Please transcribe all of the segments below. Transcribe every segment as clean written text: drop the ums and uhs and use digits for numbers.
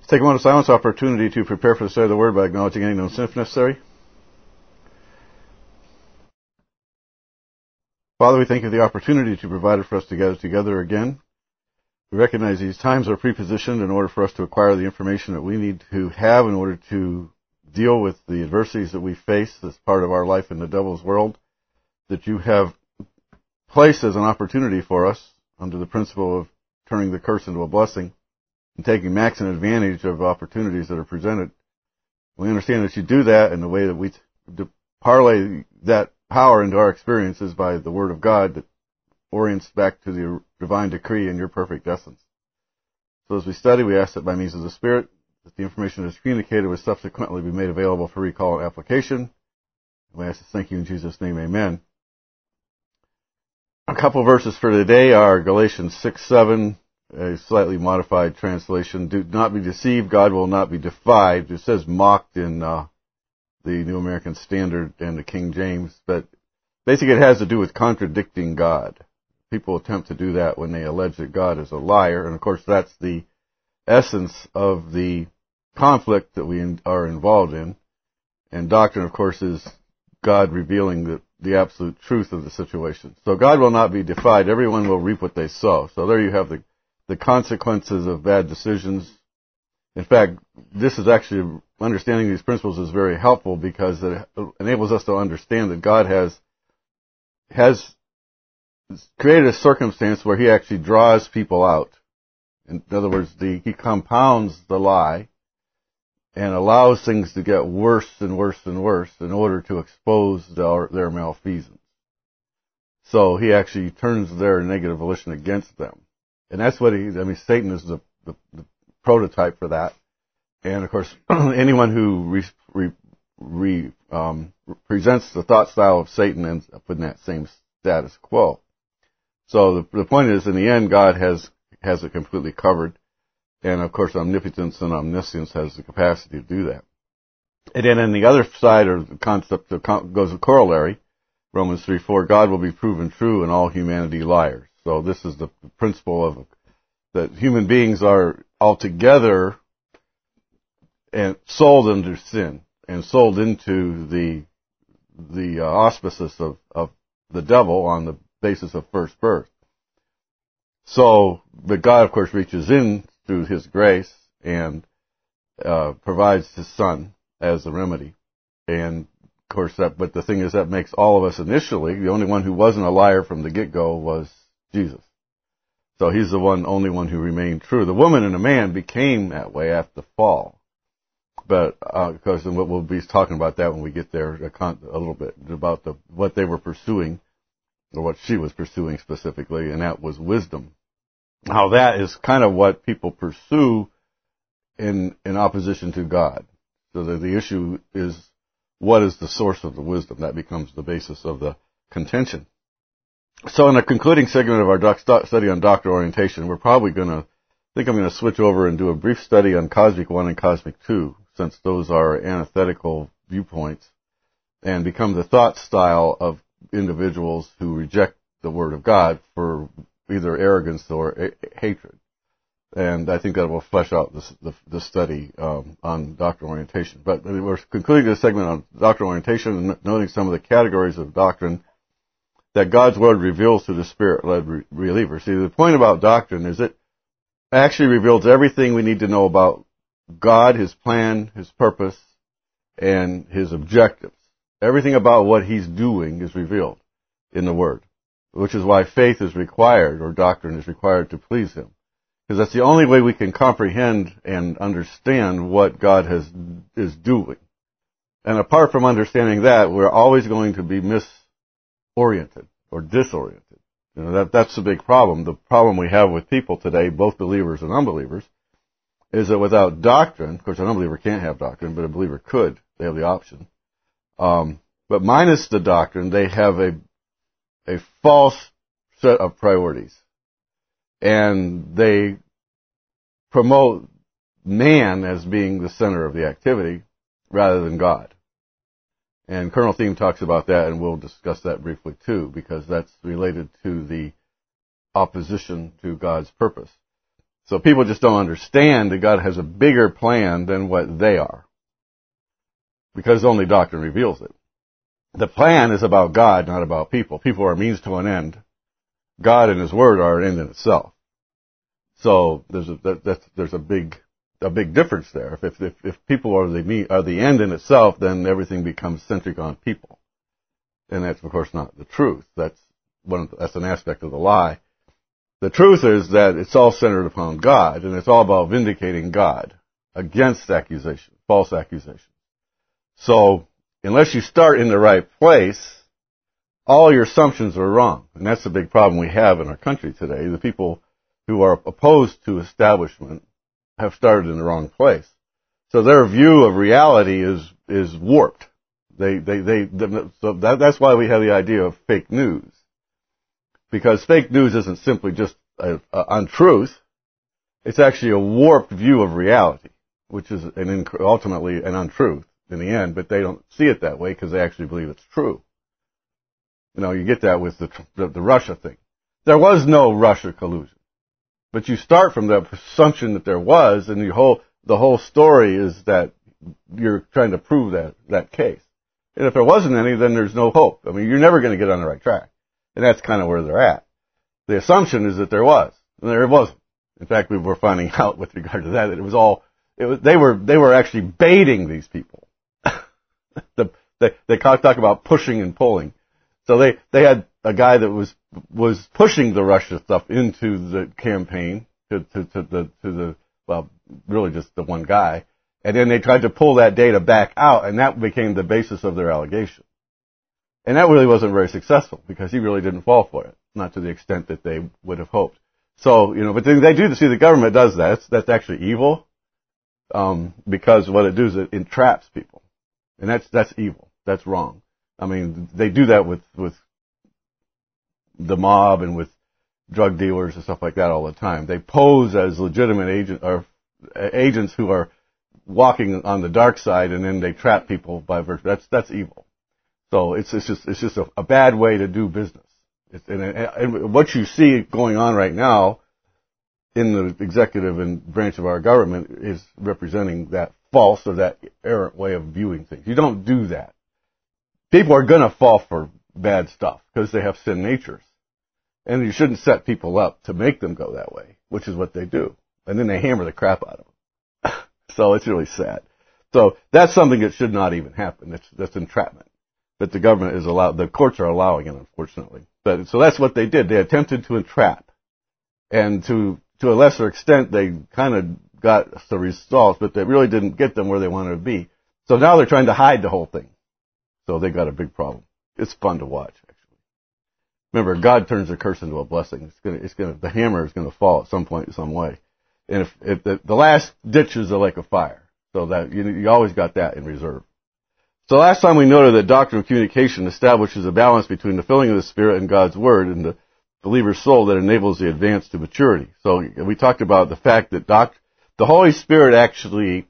Take a moment of silence, opportunity to prepare for the study of the Word by acknowledging any known sin if necessary. Father, we thank you for the opportunity to provide for us to gather together again. We recognize these times are prepositioned in order for us to acquire the information that we need to have in order to deal with the adversities that we face as part of our life in the devil's world, that you have placed as an opportunity for us under the principle of turning the curse into a blessing and taking maximum advantage of opportunities that are presented. We understand that you do that in the way that we parlay that power into our experiences by the Word of God that orients back to the divine decree in your perfect essence. So as we study, we ask that by means of the Spirit, that the information that is communicated will subsequently be made available for recall and application. We ask this, thank you in Jesus' name, amen. A couple verses for today are Galatians 6:7, a slightly modified translation. Do not be deceived, God will not be defied. It says mocked in the New American Standard and the King James, but basically it has to do with contradicting God. People attempt to do that when they allege that God is a liar, and of course that's the essence of the conflict that we are involved in. And doctrine, of course, is God revealing the absolute truth of the situation. So God will not be defied. Everyone will reap what they sow. So there you have the consequences of bad decisions. In fact, this is actually, understanding these principles is very helpful because it enables us to understand that God has created a circumstance where he actually draws people out. In other words, he compounds the lie and allows things to get worse and worse and worse in order to expose their malfeasance. So he actually turns their negative volition against them. And that's what Satan is the prototype for that. And of course, anyone who presents the thought style of Satan ends up in that same status quo. So the point is, in the end, God has it completely covered. And of course, omnipotence and omniscience has the capacity to do that. And then on the other side, or the concept that goes a corollary, Romans 3:4, God will be proven true and all humanity liars. So this is the principle of that human beings are altogether and sold into sin and sold into the auspices of the devil on the basis of first birth. So, but God, of course, reaches in through his grace and provides his Son as the remedy. And of course, but the thing is, that makes all of us initially, the only one who wasn't a liar from the get-go was Jesus. So he's the only one who remained true. The woman and the man became that way after the fall. But, of course, and we'll be talking about that when we get there a little bit, about what they were pursuing, or what she was pursuing specifically, and that was wisdom. Now that is kind of what people pursue in opposition to God. So the issue is, what is the source of the wisdom? That becomes the basis of the contention. So in the concluding segment of our study on doctrinal orientation, I'm going to switch over and do a brief study on Cosmic 1 and Cosmic 2, since those are antithetical viewpoints, and become the thought style of individuals who reject the Word of God for either arrogance or hatred. And I think that will flesh out the study on doctrinal orientation. But we're concluding this segment on doctrinal orientation and noting some of the categories of doctrine that God's Word reveals to the Spirit-led believer. See, the point about doctrine is it actually reveals everything we need to know about God, his plan, his purpose, and his objectives. Everything about what he's doing is revealed in the Word, which is why faith is required, or doctrine is required, to please him. Because that's the only way we can comprehend and understand what God is doing. And apart from understanding that, we're always going to be misoriented or disoriented. That's the big problem. The problem we have with people today, both believers and unbelievers, is that without doctrine, of course an unbeliever can't have doctrine, but a believer could. They have the option. But minus the doctrine, they have a false set of priorities. And they promote man as being the center of the activity rather than God. And Colonel Thiem talks about that, and we'll discuss that briefly too, because that's related to the opposition to God's purpose. So people just don't understand that God has a bigger plan than what they are, because only doctrine reveals it. The plan is about God, not about people. People are a means to an end. God and His Word are an end in itself. So there's a big difference there. If people are the end in itself, then everything becomes centric on people, and that's of course not the truth. That's an aspect of the lie. The truth is that it's all centered upon God, and it's all about vindicating God against accusation, false accusation. So unless you start in the right place, all your assumptions are wrong, and that's the big problem we have in our country today. The people who are opposed to establishment have started in the wrong place. So their view of reality is warped. So that's why we have the idea of fake news. Because fake news isn't simply just an untruth. It's actually a warped view of reality, which is ultimately an untruth in the end, but they don't see it that way because they actually believe it's true. You know, you get that with the Russia thing. There was no Russia collusion. But you start from the assumption that there was, and the whole story is that you're trying to prove that case. And if there wasn't any, then there's no hope. I mean, you're never going to get on the right track. And that's kind of where they're at. The assumption is that there was, and there wasn't. In fact, we were finding out with regard to that they were actually baiting these people. They talk about pushing and pulling. So they had a guy that was pushing the Russia stuff into the campaign really just the one guy, and then they tried to pull that data back out, and that became the basis of their allegation. And that really wasn't very successful because he really didn't fall for it, not to the extent that they would have hoped. So, but they do see the government does that. That's actually evil, because what it does is it entraps people, and that's evil. That's wrong. I mean, they do that with the mob and with drug dealers and stuff like that all the time. They pose as legitimate agents who are walking on the dark side, and then they trap people by virtue. That's evil. So it's just a bad way to do business. And what you see going on right now in the executive and branch of our government is representing that false or that errant way of viewing things. You don't do that. People are going to fall for bad stuff because they have sin natures. And you shouldn't set people up to make them go that way, which is what they do. And then they hammer the crap out of them. So it's really sad. So that's something that should not even happen. That's entrapment. That the government the courts are allowing it, unfortunately. So that's what they did. They attempted to entrap. And to a lesser extent, they kind of got the results, but they really didn't get them where they wanted to be. So now they're trying to hide the whole thing. So they got a big problem. It's fun to watch, actually. Remember, God turns a curse into a blessing. The hammer is going to fall at some point, some way. And if the last ditch is a lake of fire. So that you always got that in reserve. So last time we noted that doctrine of communication establishes a balance between the filling of the Spirit and God's Word and the believer's soul that enables the advance to maturity. So we talked about the fact that the Holy Spirit actually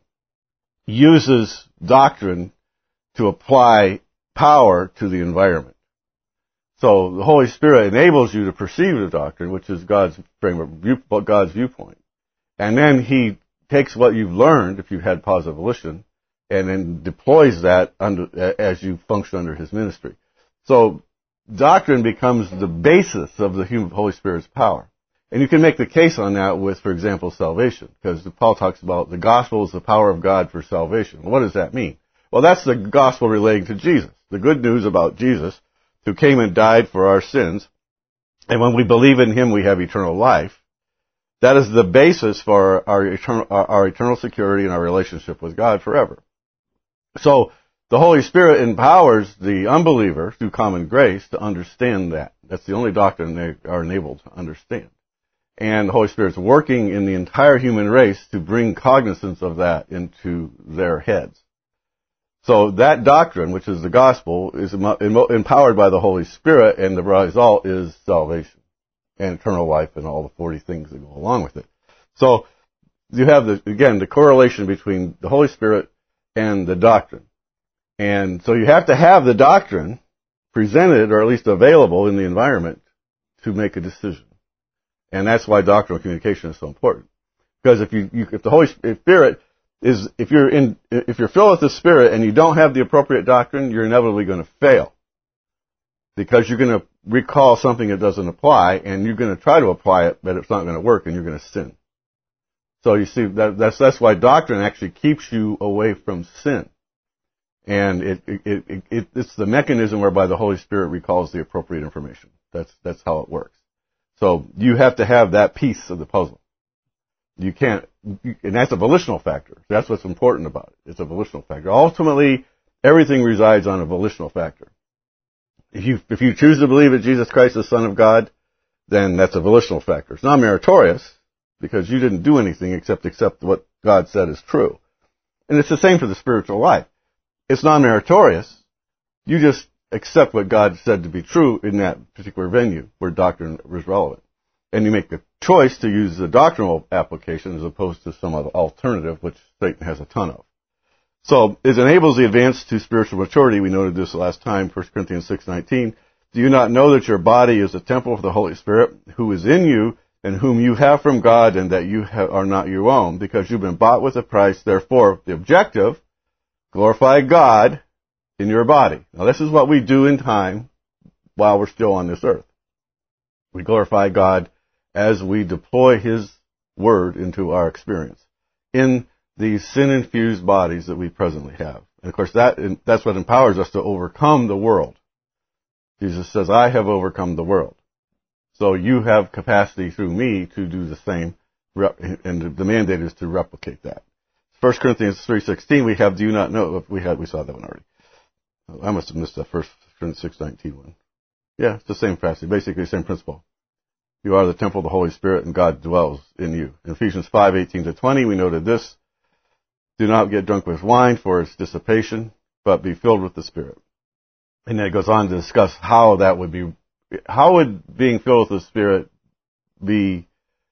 uses doctrine to apply power to the environment. So the Holy Spirit enables you to perceive the doctrine, which is God's framework, God's viewpoint. And then He takes what you've learned, if you've had positive volition, and then deploys that as you function under His ministry. So doctrine becomes the basis of the Holy Spirit's power. And you can make the case on that with, for example, salvation, because Paul talks about the gospel is the power of God for salvation. What does that mean? Well, that's the gospel relating to Jesus, the good news about Jesus, who came and died for our sins, and when we believe in Him, we have eternal life. That is the basis for our eternal security and our relationship with God forever. So the Holy Spirit empowers the unbeliever through common grace to understand that. That's the only doctrine they are enabled to understand. And the Holy Spirit's working in the entire human race to bring cognizance of that into their heads. So that doctrine, which is the gospel, is empowered by the Holy Spirit, and the result is salvation and eternal life and all the 40 things that go along with it. So you have, the correlation between the Holy Spirit and the doctrine. And so you have to have the doctrine presented, or at least available in the environment, to make a decision. And that's why doctrinal communication is so important. Because if the Holy Spirit if you're filled with the Spirit and you don't have the appropriate doctrine, you're inevitably going to fail. Because you're going to recall something that doesn't apply, and you're going to try to apply it, but it's not going to work, and you're going to sin. So you see, that's why doctrine actually keeps you away from sin. And it's the mechanism whereby the Holy Spirit recalls the appropriate information. That's how it works. So you have to have that piece of the puzzle. You can't, and that's a volitional factor. That's what's important about it. It's a volitional factor. Ultimately, everything resides on a volitional factor. If you choose to believe that Jesus Christ is the Son of God, then that's a volitional factor. It's not meritorious, because you didn't do anything except accept what God said is true. And it's the same for the spiritual life. It's not meritorious. You just accept what God said to be true in that particular venue where doctrine is relevant. And you make a choice to use the doctrinal application as opposed to some other alternative, which Satan has a ton of. So it enables the advance to spiritual maturity. We noted this last time, 1 Corinthians 6:19. Do you not know that your body is a temple of the Holy Spirit, who is in you, and whom you have from God, and that you are not your own, because you've been bought with a price? Therefore, the objective, glorify God in your body. Now, this is what we do in time while we're still on this earth. We glorify God as we deploy His Word into our experience in these sin-infused bodies that we presently have. And of course, that's what empowers us to overcome the world. Jesus says, I have overcome the world. So you have capacity through me to do the same, and the mandate is to replicate that. 1 Corinthians 3:16, we have, do you not know? We saw that one already. I must have missed that 1 Corinthians 6:19 one. Yeah, it's the same passage, basically the same principle. You are the temple of the Holy Spirit, and God dwells in you. In Ephesians 5:18-20, we noted this: do not get drunk with wine, for its dissipation, but be filled with the Spirit. And then it goes on to discuss how would being filled with the Spirit be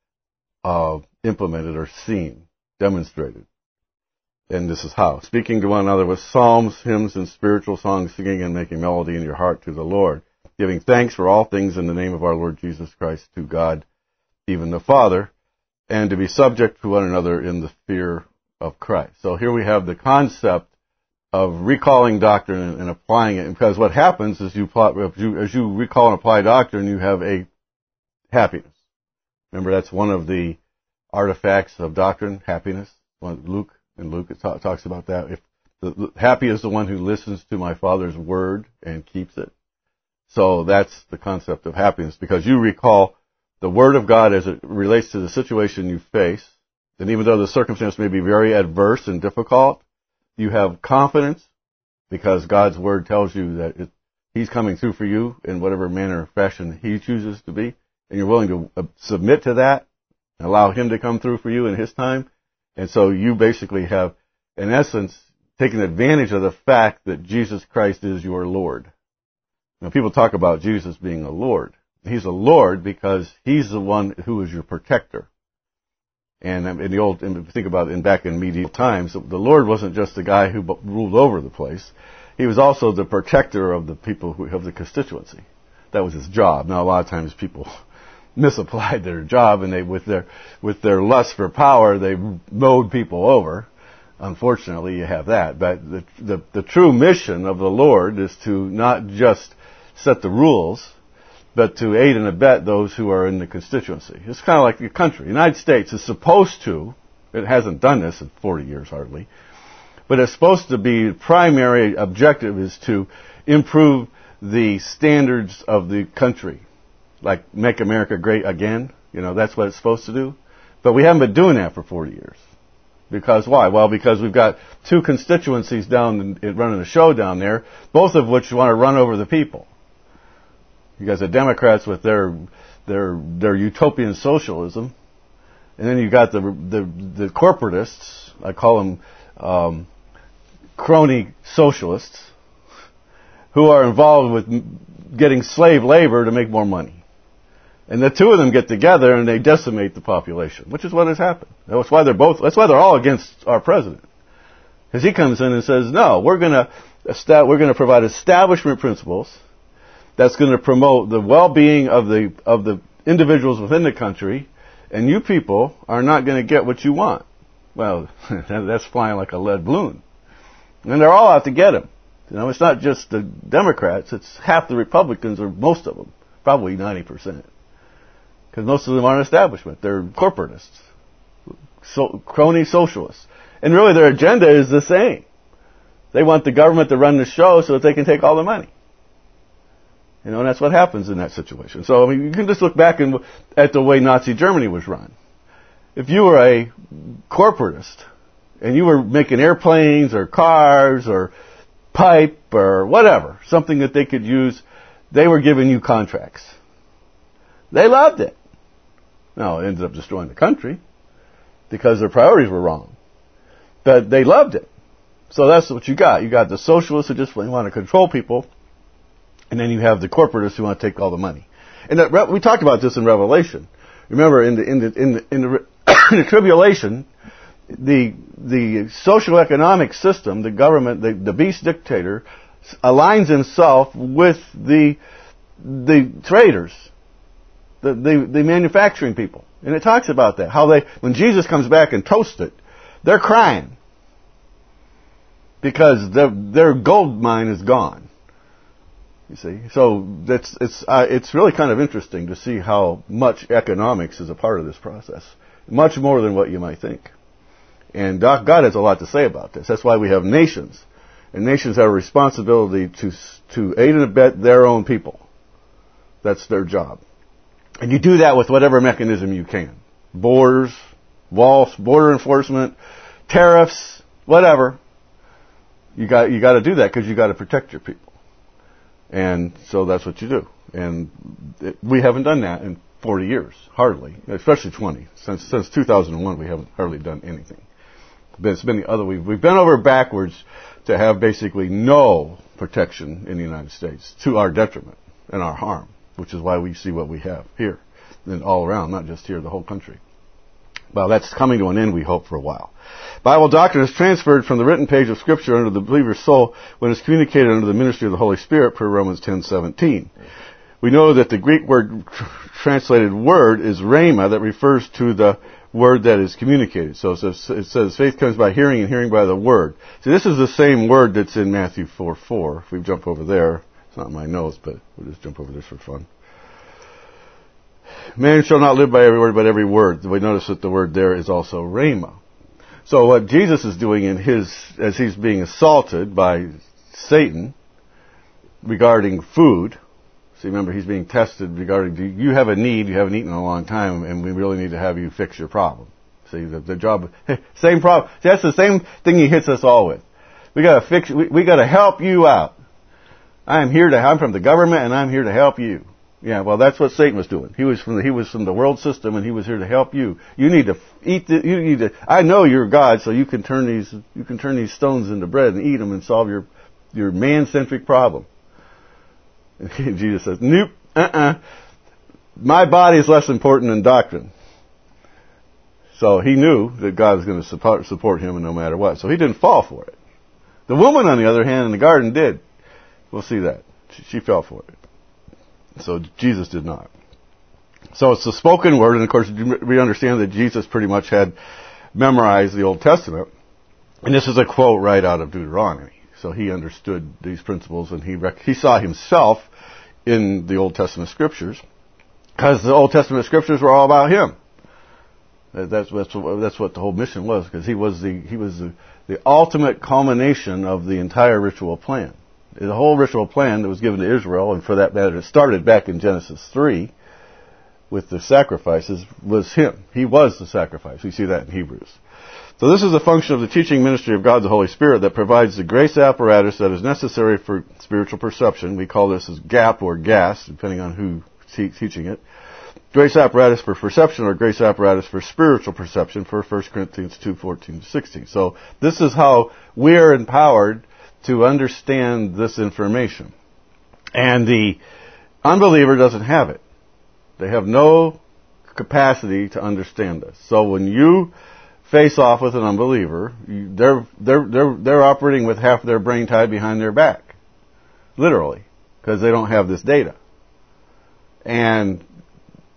implemented or seen, demonstrated. And this is how. Speaking to one another with psalms, hymns, and spiritual songs, singing and making melody in your heart to the Lord, giving thanks for all things in the name of our Lord Jesus Christ to God, even the Father, and to be subject to one another in the fear of Christ. So here we have the concept of recalling doctrine and applying it, because what happens is as you recall and apply doctrine, you have a happiness. Remember, that's one of the artifacts of doctrine, happiness. Luke it talks about that. If happy is the one who listens to my Father's word and keeps it. So that's the concept of happiness, because you recall the word of God as it relates to the situation you face, and even though the circumstance may be very adverse and difficult, you have confidence because God's Word tells you that He's coming through for you in whatever manner or fashion He chooses to be, and you're willing to submit to that and allow Him to come through for you in His time. And so you basically have, in essence, taken advantage of the fact that Jesus Christ is your Lord. Now, people talk about Jesus being a Lord. He's a Lord because He's the one who is your protector. And think about it, back in medieval times, the Lord wasn't just the guy who ruled over the place. He was also the protector of the people of the constituency. That was His job. Now, a lot of times people misapplied their job, and they, with their lust for power, they mowed people over. Unfortunately, you have that. But the true mission of the Lord is to not just set the rules, but to aid and abet those who are in the constituency. It's kind of like the country. The United States is supposed to, it hasn't done this in 40 years hardly, but it's supposed to be, primary objective is to improve the standards of the country. Like make America great again. That's what it's supposed to do. But we haven't been doing that for 40 years. Because why? Well, because we've got two constituencies down running a show down there, both of which want to run over the people. You guys are Democrats with their utopian socialism, and then you got the corporatists. I call them crony socialists, who are involved with getting slave labor to make more money. And the two of them get together and they decimate the population, which is what has happened. That's why they're all against our president, because he comes in and says, "No, we're going to provide establishment principles that's going to promote the well-being of the individuals within the country, and you people are not going to get what you want. Well, that's flying like a lead balloon. And they're all out to get him. It's not just the Democrats, it's half the Republicans, or most of them, probably 90%. Because most of them aren't establishment, they're corporatists, crony socialists. And really their agenda is the same. They want the government to run the show so that they can take all the money. And that's what happens in that situation. So, you can just look back at the way Nazi Germany was run. If you were a corporatist, and you were making airplanes or cars or pipe or whatever, something that they could use, they were giving you contracts. They loved it. Now, it ended up destroying the country because their priorities were wrong. But they loved it. So that's what you got. You got the socialists who just want to control people, and then you have the corporatists who want to take all the money. And we talked about this in Revelation. Remember, in the tribulation, the social economic system, the government, the beast dictator, aligns himself with the traders, the manufacturing people. And it talks about that, how when Jesus comes back and toasts it, they're crying because their gold mine is gone. You see, so it's really kind of interesting to see how much economics is a part of this process, much more than what you might think. And God has a lot to say about this. That's why we have nations, and nations have a responsibility to aid and abet their own people. That's their job, and you do that with whatever mechanism you can: borders, walls, border enforcement, tariffs, whatever. You got to do that because you got to protect your people. And so that's what you do. And we haven't done that in 40 years, hardly, especially 20. Since 2001, we haven't hardly done anything. But it's been the other way. We've been over backwards to have basically no protection in the United States, to our detriment and our harm, which is why we see what we have here and all around, not just here, the whole country. Well, that's coming to an end, we hope, for a while. Bible doctrine is transferred from the written page of Scripture under the believer's soul when it's communicated under the ministry of the Holy Spirit, per Romans 10:17. We know that the Greek word translated word is rhema, that refers to the word that is communicated. So it says faith comes by hearing, and hearing by the word. So this is the same word that's in Matthew 4:4. If we jump over there, it's not in my notes, but we'll just jump over this for fun. Man shall not live by every word, but every word. We notice that the word there is also rhema. So what Jesus is doing as he's being assaulted by Satan regarding food. See, remember, he's being tested regarding, you have a need, you haven't eaten in a long time, and we really need to have you fix your problem. See, the job, same problem. See, that's the same thing he hits us all with. We gotta help you out. I'm from the government, and I'm here to help you. Yeah, well, that's what Satan was doing. He was from the world system, and he was here to help you. You need to I know you're God, so you can turn these stones into bread and eat them and solve your man-centric problem. And Jesus says, nope, my body is less important than doctrine. So he knew that God was going to support him no matter what. So he didn't fall for it. The woman, on the other hand, in the garden did. We'll see that. She fell for it. So Jesus did not. So it's the spoken word, and of course we understand that Jesus pretty much had memorized the Old Testament. And this is a quote right out of Deuteronomy. So he understood these principles, and he saw himself in the Old Testament Scriptures, because the Old Testament Scriptures were all about him. That's what the whole mission was, because he was the ultimate culmination of the entire ritual plan. The whole ritual plan that was given to Israel, and for that matter, it started back in Genesis 3 with the sacrifices, was him. He was the sacrifice. We see that in Hebrews. So this is a function of the teaching ministry of God the Holy Spirit that provides the grace apparatus that is necessary for spiritual perception. We call this as GAP or GAS, depending on who's teaching it. Grace apparatus for perception, or grace apparatus for spiritual perception, for 1 Corinthians 2:14-16. So this is how we're empowered to understand this information. And the unbeliever doesn't have it. They have no capacity to understand this. So when you face off with an unbeliever, they're operating with half their brain tied behind their back. Literally. Because they don't have this data. And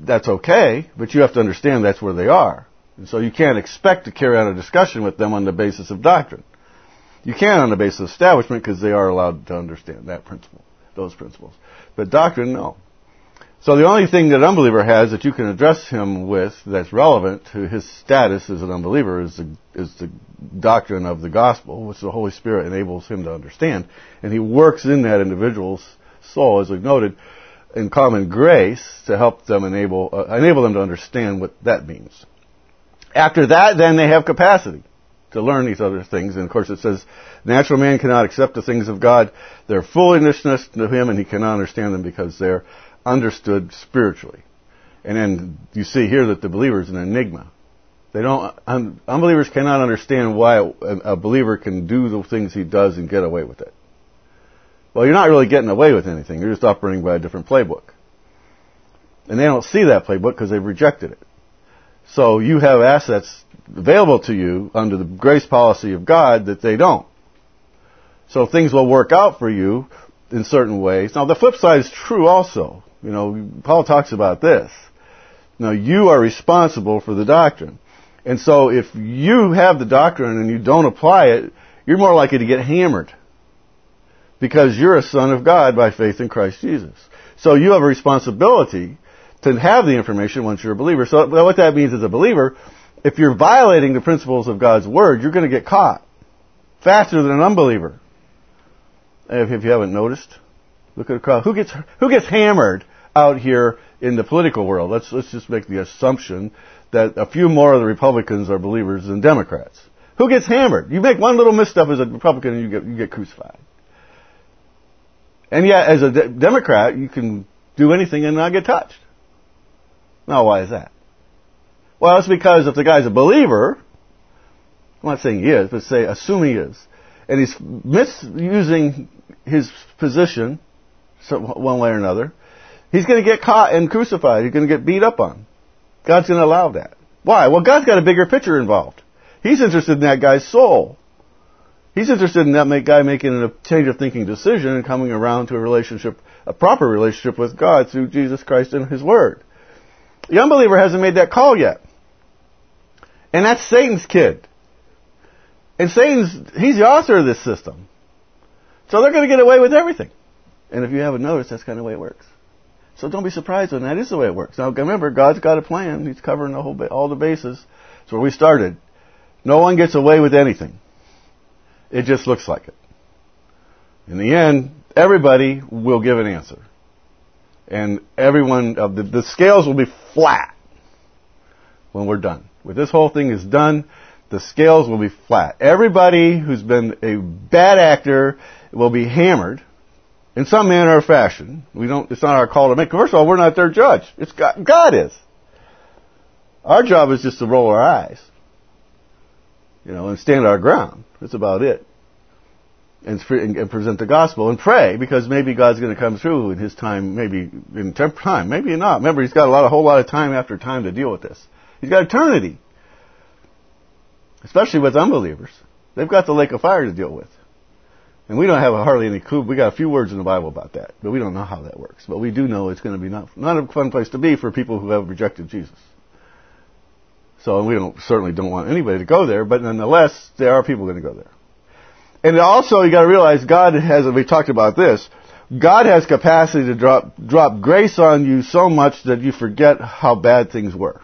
that's okay, but you have to understand that's where they are. And so you can't expect to carry on a discussion with them on the basis of doctrine. You can on the basis of establishment because they are allowed to understand that principle, those principles. But doctrine, no. So the only thing that an unbeliever has that you can address him with that's relevant to his status as an unbeliever is the doctrine of the gospel, which the Holy Spirit enables him to understand. And he works in that individual's soul, as we've noted, in common grace to help them enable them to understand what that means. After that, then they have capacity to learn these other things. And of course it says, natural man cannot accept the things of God. They're foolishness to him, and he cannot understand them because they're understood spiritually. And then you see here that the believer is an enigma. Unbelievers cannot understand why a believer can do the things he does and get away with it. Well, you're not really getting away with anything. You're just operating by a different playbook. And they don't see that playbook because they've rejected it. So you have assets available to you under the grace policy of God that they don't. So things will work out for you in certain ways. Now, the flip side is true also. Paul talks about this. Now, you are responsible for the doctrine. And so if you have the doctrine and you don't apply it, you're more likely to get hammered. Because you're a son of God by faith in Christ Jesus. So you have a responsibility to have the information once you're a believer. So what that means as a believer, if you're violating the principles of God's Word, you're going to get caught faster than an unbeliever. If you haven't noticed, look at a crowd. Who gets hammered out here in the political world? Let's just make the assumption that a few more of the Republicans are believers than Democrats. Who gets hammered? You make one little misstep as a Republican and you get crucified. And yet, as a Democrat, you can do anything and not get touched. Now, why is that? Well, it's because if the guy's a believer, I'm not saying he is, but assume he is, and he's misusing his position one way or another, he's going to get caught and crucified. He's going to get beat up on. God's going to allow that. Why? Well, God's got a bigger picture involved. He's interested in that guy's soul. He's interested in that guy making a change of thinking decision and coming around to a proper relationship with God through Jesus Christ and His Word. The unbeliever hasn't made that call yet. And that's Satan's kid. And he's the author of this system. So they're going to get away with everything. And if you haven't noticed, that's kind of the way it works. So don't be surprised when that is the way it works. Now remember, God's got a plan. He's covering all the bases. That's where we started. No one gets away with anything. It just looks like it. In the end, everybody will give an answer. And the scales will be flat when we're done. When this whole thing is done, the scales will be flat. Everybody who's been a bad actor will be hammered in some manner or fashion. It's not our call to make. First of all, we're not their judge. It's God is. Our job is just to roll our eyes, and stand our ground. That's about it. And present the gospel and pray, because maybe God's going to come through in His time, maybe in time, maybe not. Remember, He's got a whole lot of time after time to deal with this. He's got eternity. Especially with unbelievers. They've got the lake of fire to deal with. And we don't have hardly any clue. We got a few words in the Bible about that, but we don't know how that works. But we do know it's going to be not a fun place to be for people who have rejected Jesus. So we certainly don't want anybody to go there, but nonetheless, there are people going to go there. And also, you got to realize God has, and we talked about this, God has capacity to drop grace on you so much that you forget how bad things were.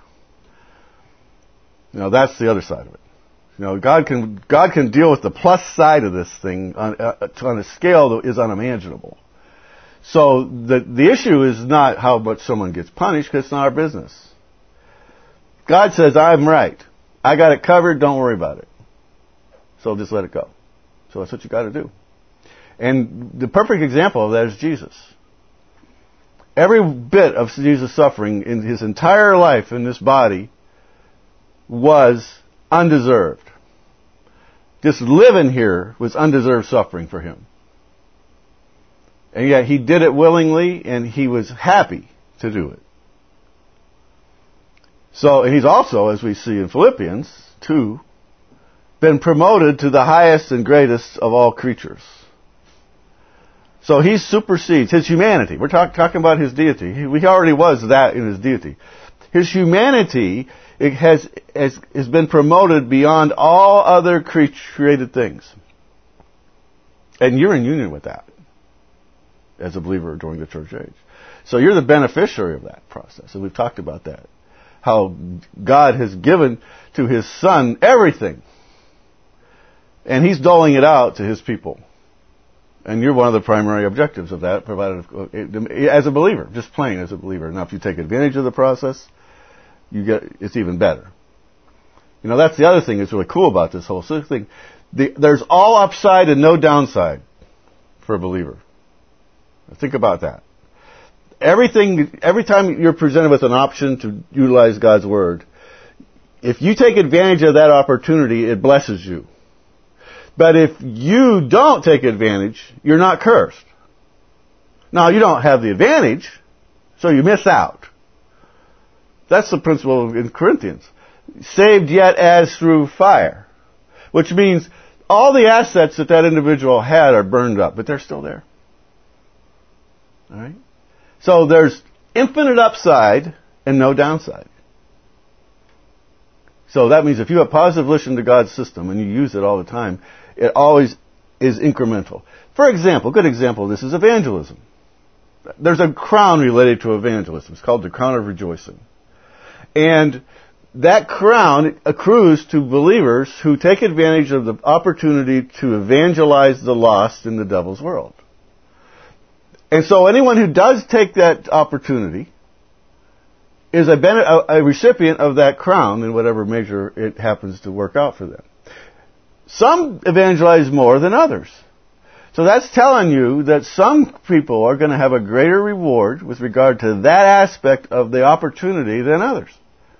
That's the other side of it. God can deal with the plus side of this thing on a scale that is unimaginable. So the issue is not how much someone gets punished, because it's not our business. God says, I'm right. I got it covered, don't worry about it. So just let it go. So that's what you got to do. And the perfect example of that is Jesus. Every bit of Jesus' suffering in His entire life in this body was undeserved. Just living here was undeserved suffering for Him. And yet He did it willingly, and He was happy to do it. So He's also, as we see in Philippians 2, been promoted to the highest and greatest of all creatures. So he supersedes his humanity. We're talking about his deity. He already was that in his deity. His humanity has been promoted beyond all other created things. And you're in union with that as a believer during the church age. So you're the beneficiary of that process. And we've talked about that. How God has given to his Son everything. And he's doling it out to his people. And you're one of the primary objectives of that, provided as a believer, just plain as a believer. Now, if you take advantage of the process, it's even better. You know, that's the other thing that's really cool about this whole thing. There's all upside and no downside for a believer. Think about that. Every time you're presented with an option to utilize God's Word, if you take advantage of that opportunity, it blesses you. But if you don't take advantage, you're not cursed. Now, you don't have the advantage, so you miss out. That's the principle in Corinthians. Saved yet as through fire. Which means all the assets that individual had are burned up, but they're still there. All right? So there's infinite upside and no downside. So that means if you have positive relation to God's system and you use it all the time, it always is incremental. For example, a good example of this is evangelism. There's a crown related to evangelism. It's called the crown of rejoicing. And that crown accrues to believers who take advantage of the opportunity to evangelize the lost in the devil's world. And so anyone who does take that opportunity is a recipient of that crown in whatever measure it happens to work out for them. Some evangelize more than others. So that's telling you that some people are going to have a greater reward with regard to that aspect of the opportunity than others.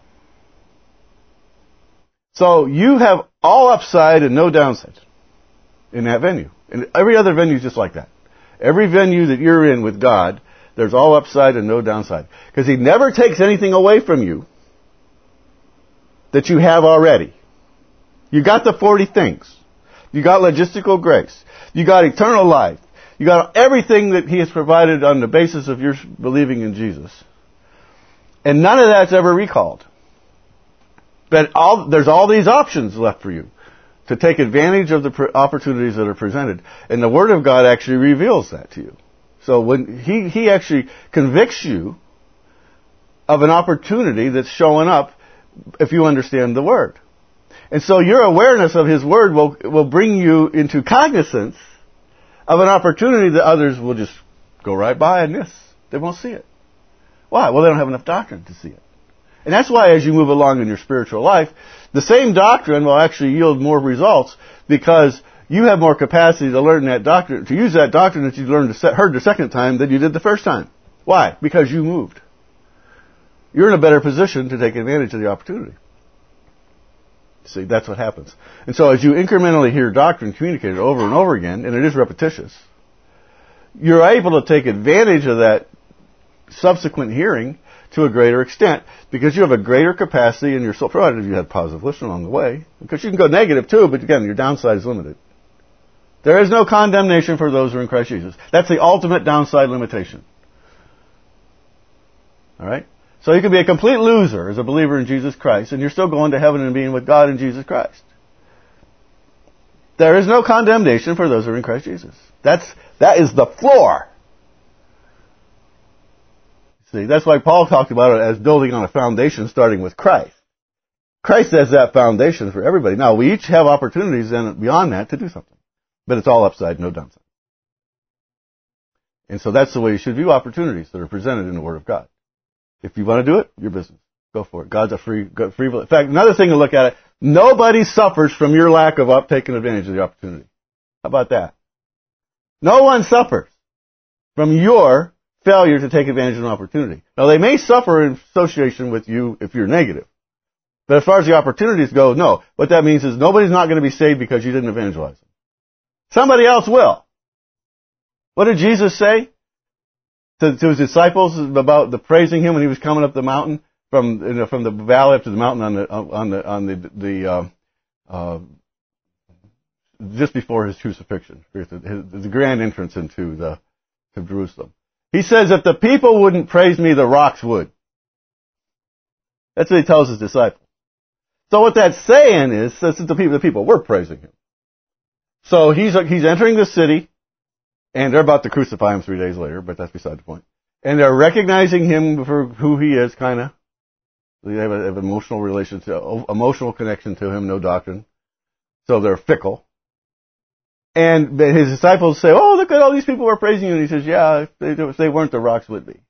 So you have all upside and no downside in that venue. And every other venue is just like that. Every venue that you're in with God, there's all upside and no downside. Because He never takes anything away from you that you have already. You got the 40 things. You got logistical grace. You got eternal life. You got everything that He has provided on the basis of your believing in Jesus. And none of that's ever recalled. But there's all these options left for you to take advantage of the opportunities that are presented. And the Word of God actually reveals that to you. So when He actually convicts you of an opportunity that's showing up if you understand the Word. And so your awareness of His Word will bring you into cognizance of an opportunity that others will just go right by and miss. They won't see it. Why? Well, they don't have enough doctrine to see it. And that's why as you move along in your spiritual life, the same doctrine will actually yield more results because you have more capacity to learn that doctrine, to use that doctrine that you heard the second time than you did the first time. Why? Because you moved. You're in a better position to take advantage of the opportunity. See, that's what happens. And so as you incrementally hear doctrine communicated over and over again, and it is repetitious, you're able to take advantage of that subsequent hearing to a greater extent because you have a greater capacity in your soul, provided you have positive listening along the way. Because you can go negative too, but again, your downside is limited. There is no condemnation for those who are in Christ Jesus. That's the ultimate downside limitation. All right? So you can be a complete loser as a believer in Jesus Christ, and you're still going to heaven and being with God in Jesus Christ. There is no condemnation for those who are in Christ Jesus. That is the floor. See, that's why Paul talked about it as building on a foundation starting with Christ. Christ has that foundation for everybody. Now, we each have opportunities then beyond that to do something. But it's all upside, no downside. And so that's the way you should view opportunities that are presented in the Word of God. If you want to do it, your business. Go for it. God's a free will. In fact, another thing to look at it, nobody suffers from your lack of taking advantage of the opportunity. How about that? No one suffers from your failure to take advantage of an opportunity. Now, they may suffer in association with you if you're negative. But as far as the opportunities go, no. What that means is nobody's not going to be saved because you didn't evangelize them. Somebody else will. What did Jesus say to his disciples about the praising Him when He was coming up the mountain from the valley up to the mountain just before His crucifixion, the grand entrance into to Jerusalem. He says, if the people wouldn't praise me, the rocks would. That's what he tells his disciples. So what that's saying is, that the people were praising him. So he's entering the city, and they're about to crucify him 3 days later, but that's beside the point. And they're recognizing him for who he is, kind of. They have an emotional emotional connection to him, no doctrine. So they're fickle. And his disciples say, oh, look at all these people who are praising you. And he says, yeah, if they weren't, the rocks would be.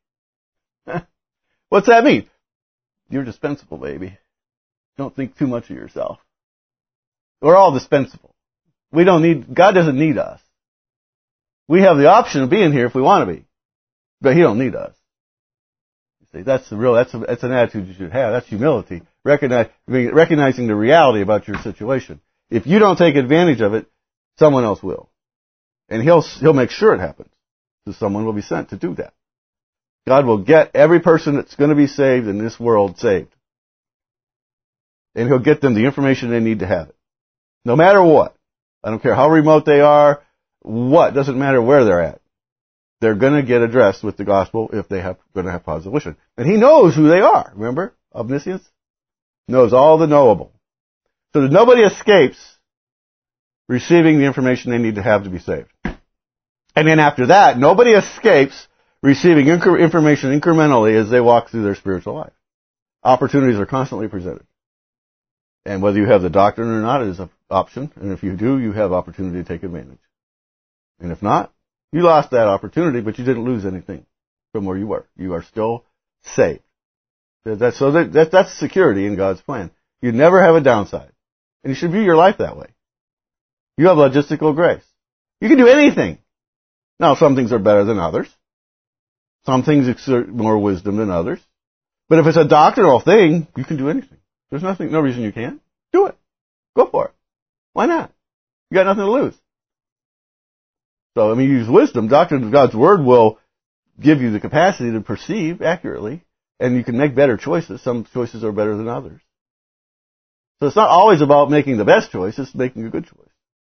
What's that mean? You're dispensable, baby. Don't think too much of yourself. We're all dispensable. God doesn't need us. We have the option of being here if we want to be. But he don't need us. You see, that's an attitude you should have. That's humility. Recognizing the reality about your situation. If you don't take advantage of it, someone else will. And he'll make sure it happens. So someone will be sent to do that. God will get every person that's going to be saved in this world saved. And he'll get them the information they need to have it. No matter what. I don't care how remote they are, doesn't matter where they're at. They're going to get addressed with the gospel if they're going to have positive volition. And he knows who they are. Remember? Omniscience? Knows all the knowable. So that nobody escapes receiving the information they need to have to be saved. And then after that, nobody escapes receiving information incrementally as they walk through their spiritual life. Opportunities are constantly presented. And whether you have the doctrine or not is an option. And if you do, you have opportunity to take advantage. And if not, you lost that opportunity, but you didn't lose anything from where you were. You are still saved. That's security in God's plan. You never have a downside. And you should view your life that way. You have logistical grace. You can do anything. Now, some things are better than others. Some things exert more wisdom than others. But if it's a doctrinal thing, you can do anything. There's no reason you can't. Do it. Go for it. Why not? You got nothing to lose. So, use wisdom. Doctrine of God's Word will give you the capacity to perceive accurately, and you can make better choices. Some choices are better than others. So it's not always about making the best choice, it's making a good choice.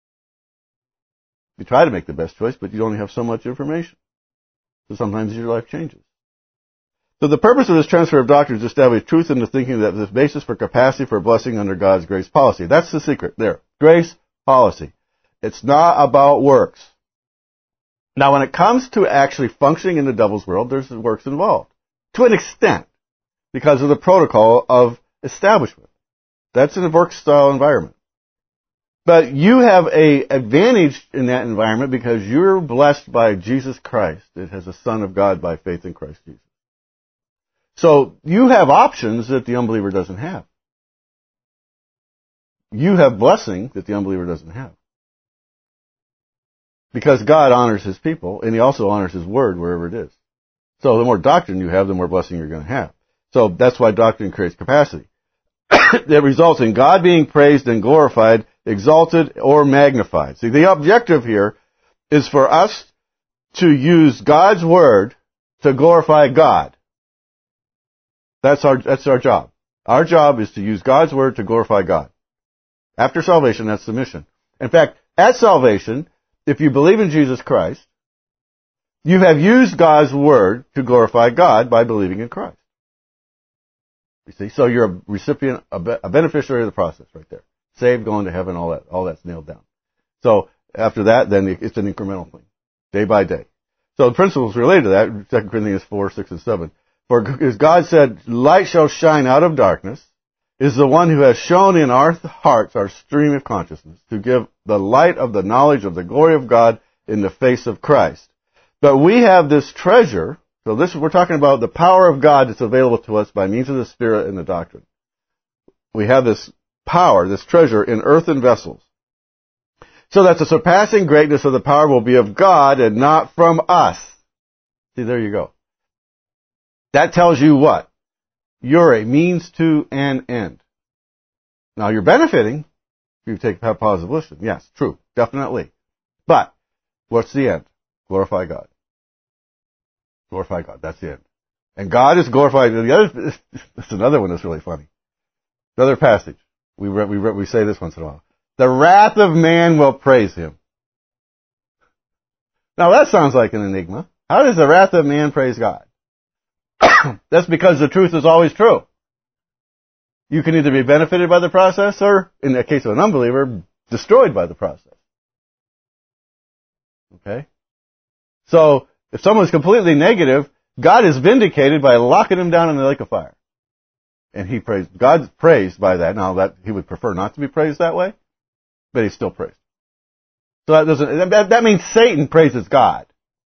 You try to make the best choice, but you only have so much information. So sometimes your life changes. So the purpose of this transfer of doctrine is to establish truth into thinking that the basis for capacity for blessing under God's grace policy. That's the secret there. Grace policy. It's not about works. Now, when it comes to actually functioning in the devil's world, there's works involved. To an extent. Because of the protocol of establishment. That's a work-style environment. But you have an advantage in that environment because you're blessed by Jesus Christ as a Son of God by faith in Christ Jesus. So you have options that the unbeliever doesn't have. You have blessing that the unbeliever doesn't have. Because God honors His people, and He also honors His Word wherever it is. So the more doctrine you have, the more blessing you're going to have. So that's why doctrine creates capacity. That results in God being praised and glorified, exalted, or magnified. See, the objective here is for us to use God's Word to glorify God. That's our job. Our job is to use God's Word to glorify God. After salvation, that's the mission. In fact, at salvation, if you believe in Jesus Christ, you have used God's Word to glorify God by believing in Christ. You see, so you're a recipient, a beneficiary of the process right there. Saved, going to heaven, all that's nailed down. So after that, then it's an incremental thing, day by day. So the principles related to that, 2 Corinthians 4, 6, and 7. For as God said, light shall shine out of darkness, is the one who has shown in our hearts our stream of consciousness, to give the light of the knowledge of the glory of God in the face of Christ. But we have this treasure. So we're talking about the power of God that's available to us by means of the Spirit and the doctrine. We have this power, this treasure in earthen vessels. So that the surpassing greatness of the power will be of God and not from us. See, there you go. That tells you what? You're a means to an end. Now you're benefiting if you have positive volition. Yes, true, definitely. But what's the end? Glorify God. Glorify God. That's the end. And God is glorified. That's another one that's really funny. Another passage. We say this once in a while. The wrath of man will praise him. Now that sounds like an enigma. How does the wrath of man praise God? That's because the truth is always true. You can either be benefited by the process or, in the case of an unbeliever, destroyed by the process. Okay? So, if someone's completely negative, God is vindicated by locking him down in the lake of fire. And God's praised by that. Now, that he would prefer not to be praised that way, but he's still praised. So that means Satan praises God.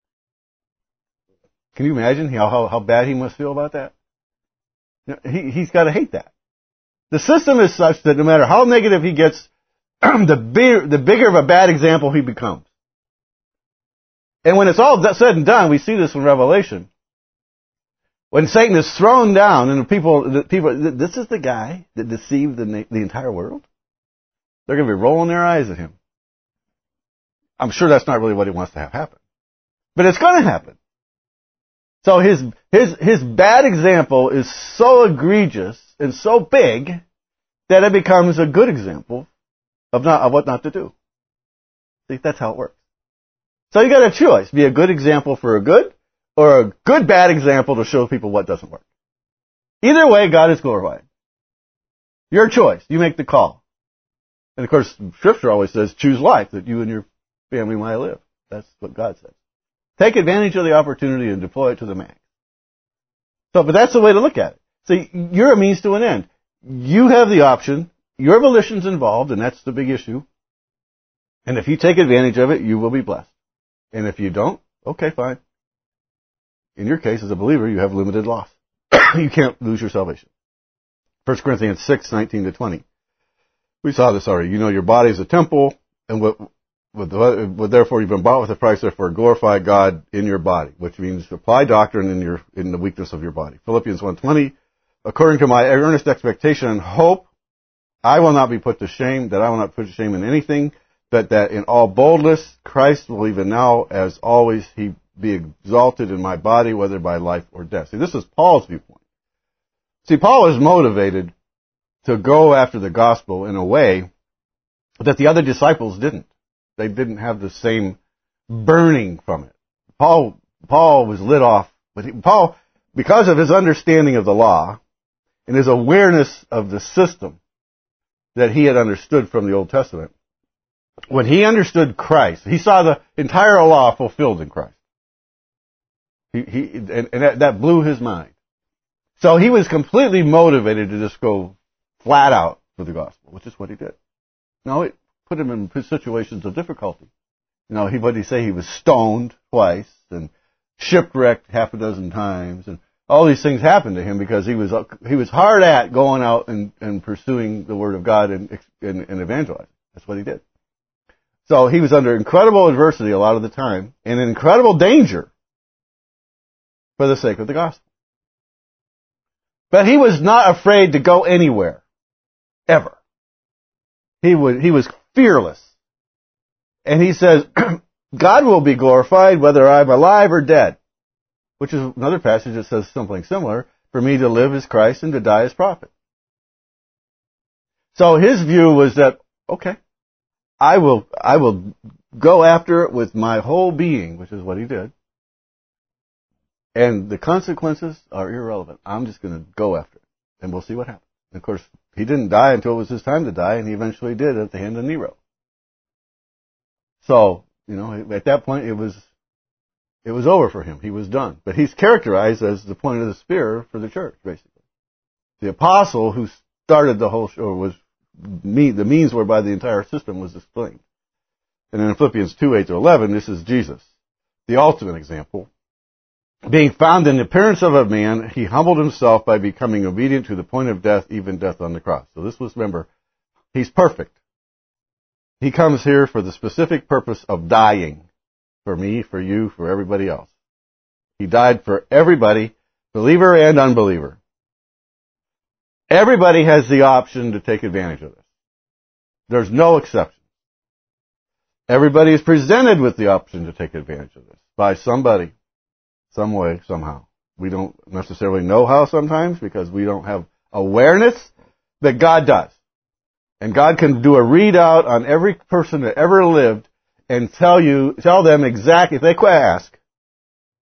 Can you imagine how bad he must feel about that? He's got to hate that. The system is such that no matter how negative he gets, the bigger of a bad example he becomes. And when it's all said and done, we see this in Revelation. When Satan is thrown down, and this is the guy that deceived the entire world. They're going to be rolling their eyes at him. I'm sure that's not really what he wants to have happen, but it's going to happen. So his bad example is so egregious and so big that it becomes a good example of what not to do. See, that's how it works. So you got a choice: be a good example for a good, or a good bad example to show people what doesn't work. Either way, God is glorified. Your choice. You make the call. And of course, Scripture always says, choose life, that you and your family might live. That's what God says. Take advantage of the opportunity and deploy it to the max. But that's the way to look at it. See, you're a means to an end. You have the option. Your volition's involved, and that's the big issue. And if you take advantage of it, you will be blessed. And if you don't, okay, fine. In your case, as a believer, you have limited loss. You can't lose your salvation. 1 Corinthians 6:19-20. We saw this already. You know your body is a temple, and therefore you've been bought with a price, therefore glorify God in your body, which means apply doctrine in the weakness of your body. Philippians 1:20, according to my earnest expectation and hope, I will not be put to shame, that I will not put to shame in anything, but that in all boldness Christ will even now, as always, he be exalted in my body, whether by life or death. See, this is Paul's viewpoint. See, Paul is motivated to go after the gospel in a way that the other disciples didn't. They didn't have the same burning from it. Paul was lit off, but Paul, because of his understanding of the law and his awareness of the system that he had understood from the Old Testament, when he understood Christ, he saw the entire law fulfilled in Christ. That blew his mind. So he was completely motivated to just go flat out for the gospel, which is what he did. Now, it put him in situations of difficulty. You know, what did he say? He was stoned twice and shipwrecked half a dozen times, and all these things happened to him because he was hard at going out and pursuing the Word of God and evangelizing. That's what he did. So he was under incredible adversity a lot of the time, and incredible danger for the sake of the gospel. But he was not afraid to go anywhere, ever. He was fearless. And he says, God will be glorified whether I'm alive or dead. Which is another passage that says something similar. For me to live is Christ and to die is profit. So his view was that, okay, I will go after it with my whole being, which is what he did. And the consequences are irrelevant. I'm just going to go after it. And we'll see what happens. And of course, he didn't die until it was his time to die, and he eventually did at the hand of Nero. So, at that point, it was over for him. He was done. But he's characterized as the point of the spear for the church, basically. The apostle who started the whole show was the means whereby the entire system was explained. And in Philippians 2:8-11, this is Jesus, the ultimate example. Being found in the appearance of a man, he humbled himself by becoming obedient to the point of death, even death on the cross. So this was, remember, he's perfect. He comes here for the specific purpose of dying. For me, for you, for everybody else. He died for everybody, believer and unbeliever. Everybody has the option to take advantage of this. There's no exception. Everybody is presented with the option to take advantage of this by somebody. Some way, somehow. We don't necessarily know how sometimes because we don't have awareness, but God does. And God can do a readout on every person that ever lived and tell them exactly, if they ask,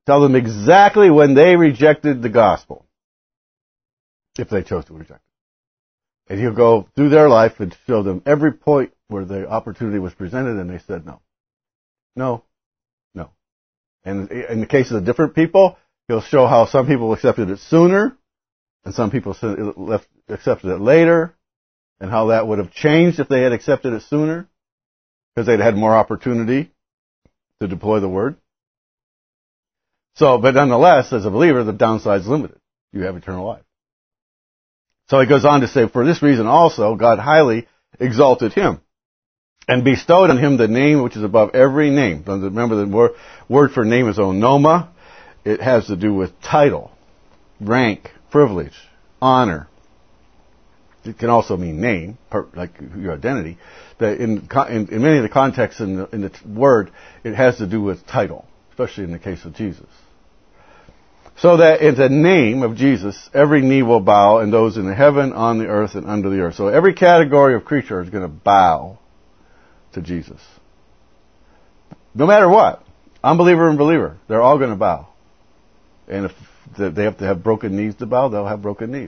Tell them exactly when they rejected the gospel, if they chose to reject it. And he'll go through their life and show them every point where the opportunity was presented and they said no. No. No. And in the case of the different people, he'll show how some people accepted it sooner and some people accepted it later, and how that would have changed if they had accepted it sooner, because they'd had more opportunity to deploy the word. So, but nonetheless, as a believer, the downside's limited. You have eternal life. So he goes on to say, for this reason also, God highly exalted him and bestowed on him the name which is above every name. Remember, the word for name is onoma. It has to do with title, rank, privilege, honor. It can also mean name, like your identity. That in many of the contexts in the word, it has to do with title, especially in the case of Jesus. So that in the name of Jesus, every knee will bow, and those in the heaven, on the earth, and under the earth. So every category of creature is going to bow to Jesus. No matter what. Unbeliever and believer. They're all going to bow. And if they have to have broken knees to bow, they'll have broken knees.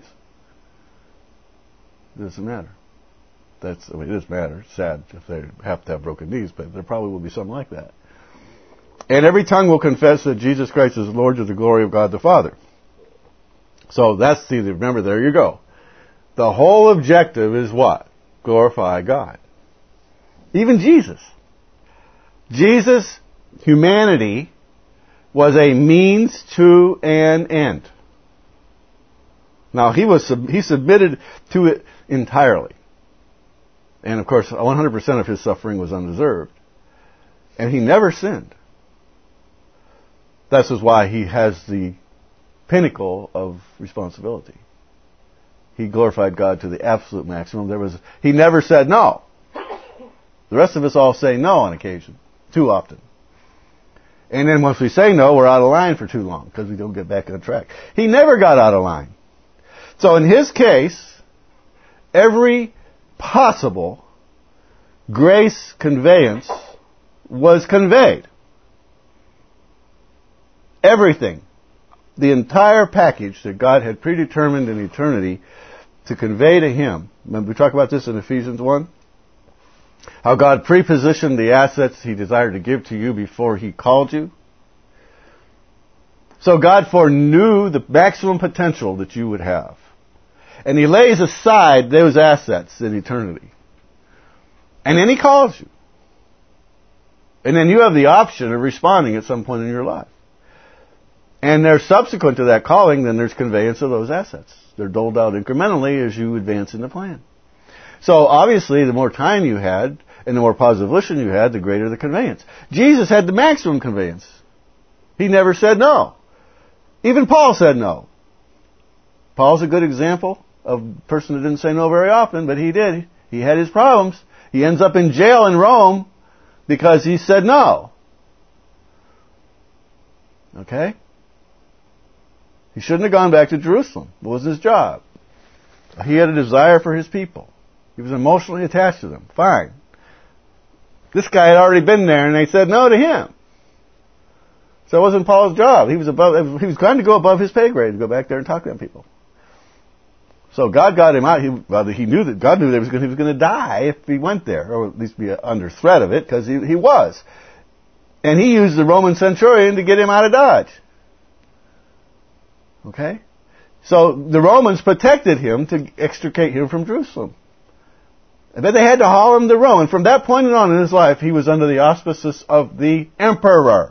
It doesn't matter. It does matter. It's sad if they have to have broken knees, but there probably will be something like that. And every tongue will confess that Jesus Christ is Lord to the glory of God the Father. So remember, there you go. The whole objective is what? Glorify God. Even Jesus. Jesus' humanity was a means to an end. Now, he submitted to it entirely. And of course, 100% of his suffering was undeserved. And he never sinned. This is why he has the pinnacle of responsibility. He glorified God to the absolute maximum. He never said no. The rest of us all say no on occasion, too often. And then once we say no, we're out of line for too long because we don't get back on track. He never got out of line. So in his case, every possible grace conveyance was conveyed. Everything. The entire package that God had predetermined in eternity to convey to him. Remember, we talk about this in Ephesians 1? How God prepositioned the assets he desired to give to you before he called you. So God foreknew the maximum potential that you would have. And he lays aside those assets in eternity. And then he calls you. And then you have the option of responding at some point in your life. And there's subsequent to that calling, then there's conveyance of those assets. They're doled out incrementally as you advance in the plan. So obviously, the more time you had, and the more positive volition you had, the greater the conveyance. Jesus had the maximum conveyance. He never said no. Even Paul said no. Paul's a good example of a person that didn't say no very often, but he did. He had his problems. He ends up in jail in Rome because he said no. Okay? He shouldn't have gone back to Jerusalem. It was his job. He had a desire for his people. He was emotionally attached to them. Fine. This guy had already been there, and they said no to him. So it wasn't Paul's job. He was trying to go above his pay grade to go back there and talk to them people. So God got him out. He knew that God knew that he was going to die if he went there, or at least be under threat of it, because he was. And he used the Roman centurion to get him out of Dodge. Okay? So the Romans protected him to extricate him from Jerusalem. But they had to haul him to Rome. And from that point on in his life, he was under the auspices of the emperor.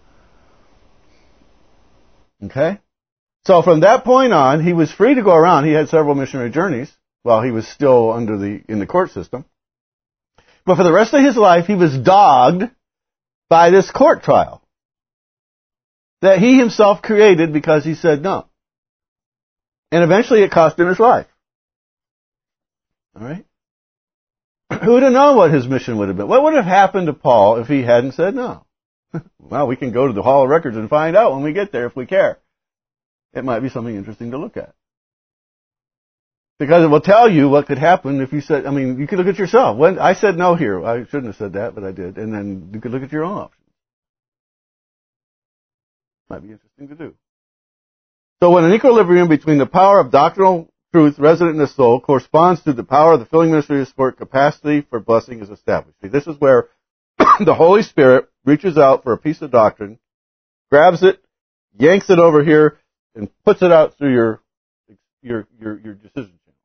Okay? So from that point on, he was free to go around. He had several missionary journeys while he was still in the court system. But for the rest of his life, he was dogged by this court trial that he himself created because he said no. And eventually it cost him his life. All right? Who would have known what his mission would have been? What would have happened to Paul if he hadn't said no? Well, we can go to the Hall of Records and find out when we get there if we care. It might be something interesting to look at. Because it will tell you what could happen if you said, you could look at yourself. When I said no here, I shouldn't have said that, but I did. And then you could look at your own options. Might be interesting to do. So when an equilibrium between the power of doctrinal truth resident in the soul corresponds to the power of the filling ministry of Spirit, capacity for blessing is established. See, this is where the Holy Spirit reaches out for a piece of doctrine, grabs it, yanks it over here, and puts it out through your decision channel.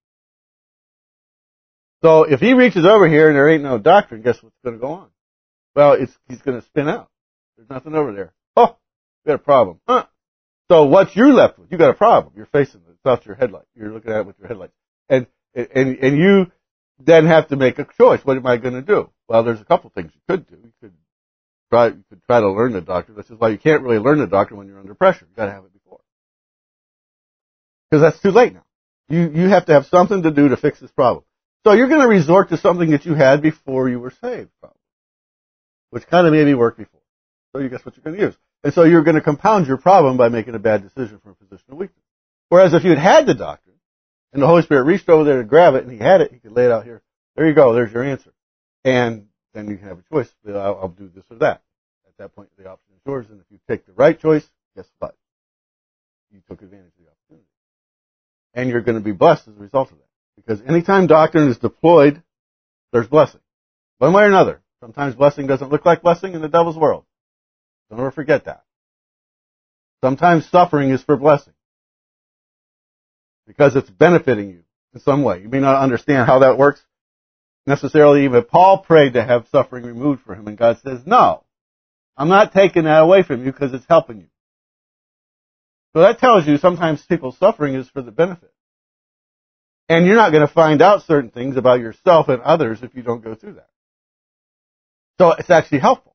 So if he reaches over here and there ain't no doctrine, guess what's going to go on? Well, he's going to spin out. There's nothing over there. Oh, we got a problem. Huh. So what you're left with, you got a problem. You're facing it. It's out your headlight. You're looking at it with your headlights. And you then have to make a choice. What am I going to do? Well, there's a couple things you could do. You could try to learn the doctrine. This is why you can't really learn the doctrine when you're under pressure. You got to have it before. Because that's too late now. You have to have something to do to fix this problem. So you're going to resort to something that you had before you were saved, probably, which kind of maybe worked before. So you guess what you're going to use. And so you're going to compound your problem by making a bad decision from a position of weakness. Whereas if you had the doctrine, and the Holy Spirit reached over there to grab it, and he had it, he could lay it out here. There you go. There's your answer. And then you can have a choice. I'll do this or that. At that point, the option is yours. And if you take the right choice, guess what? You took advantage of the opportunity. And you're going to be blessed as a result of that. Because anytime doctrine is deployed, there's blessing. One way or another. Sometimes blessing doesn't look like blessing in the devil's world. Don't ever forget that. Sometimes suffering is for blessing. Because it's benefiting you in some way. You may not understand how that works necessarily. Even Paul prayed to have suffering removed from him, and God says, no, I'm not taking that away from you because it's helping you. So that tells you sometimes people's suffering is for the benefit. And you're not going to find out certain things about yourself and others if you don't go through that. So it's actually helpful.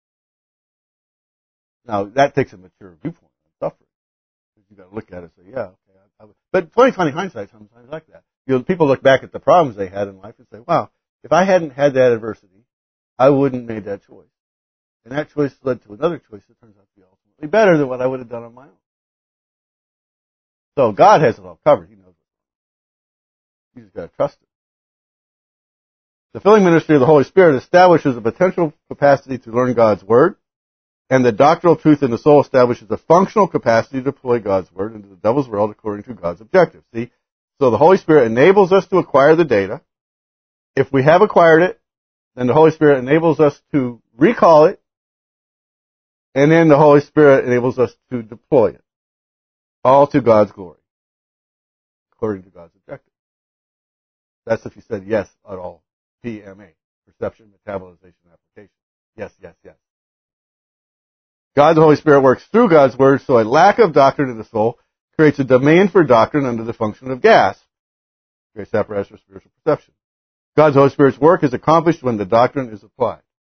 Now, that takes a mature viewpoint on suffering. You've got to look at it and say, yeah, okay. But 20/20 hindsight sometimes like that. People look back at the problems they had in life and say, wow, if I hadn't had that adversity, I wouldn't have made that choice. And that choice led to another choice that turns out to be ultimately better than what I would have done on my own. So God has it all covered. He knows it. You just got to trust it. The filling ministry of the Holy Spirit establishes a potential capacity to learn God's Word, and the doctrinal truth in the soul establishes a functional capacity to deploy God's Word into the devil's world according to God's objectives. See? So the Holy Spirit enables us to acquire the data. If we have acquired it, then the Holy Spirit enables us to recall it, and then the Holy Spirit enables us to deploy it. All to God's glory, according to God's objectives. That's if you said yes at all. PMA. Perception, metabolization, application. Yes, yes, yes. God, the Holy Spirit, works through God's Word, so a lack of doctrine in the soul creates a demand for doctrine under the function of gas. Grace apparatus for spiritual perception. God's Holy Spirit's work is accomplished when the doctrine is applied.